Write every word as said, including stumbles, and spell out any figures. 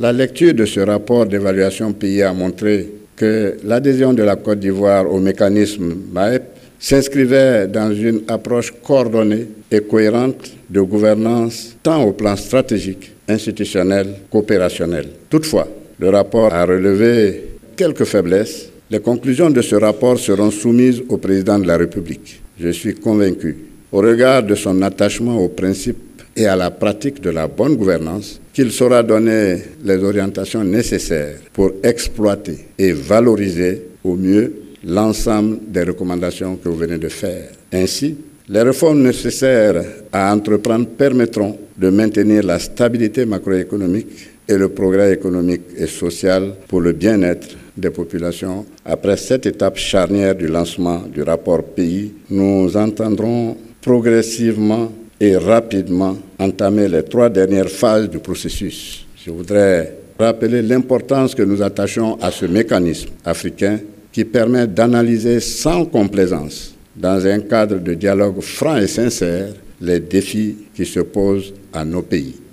La lecture de ce rapport d'évaluation pays a montré que l'adhésion de la Côte d'Ivoire au mécanisme M A E P s'inscrivait dans une approche coordonnée et cohérente de gouvernance tant au plan stratégique, institutionnel qu'opérationnel. Toutefois, le rapport a relevé quelques faiblesses. Les conclusions de ce rapport seront soumises au président de la République. Je suis convaincu, au regard de son attachement aux principes et à la pratique de la bonne gouvernance, qu'il saura donner les orientations nécessaires pour exploiter et valoriser au mieux l'ensemble des recommandations que vous venez de faire. Ainsi, les réformes nécessaires à entreprendre permettront de maintenir la stabilité macroéconomique et le progrès économique et social pour le bien-être des populations. Après cette étape charnière du lancement du rapport pays, nous entendrons progressivement et rapidement entamer les trois dernières phases du processus. Je voudrais rappeler l'importance que nous attachons à ce mécanisme africain qui permet d'analyser sans complaisance, dans un cadre de dialogue franc et sincère, les défis qui se posent à nos pays.